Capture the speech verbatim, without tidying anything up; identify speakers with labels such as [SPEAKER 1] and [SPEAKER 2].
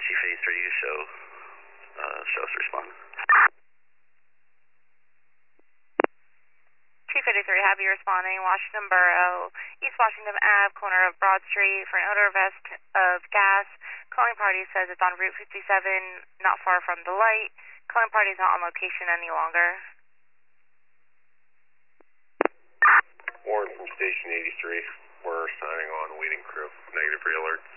[SPEAKER 1] Chief eighty-three, you show, uh, show us respond.
[SPEAKER 2] Chief eighty-three, have you responding, Washington Borough, East Washington Avenue, corner of Broad Street, for an odor vest of gas. Calling party says it's on Route fifty-seven, not far from the light. Calling party is not on location any longer.
[SPEAKER 3] Warren from Station eighty-three. We're signing on waiting crew. Negative re-alert.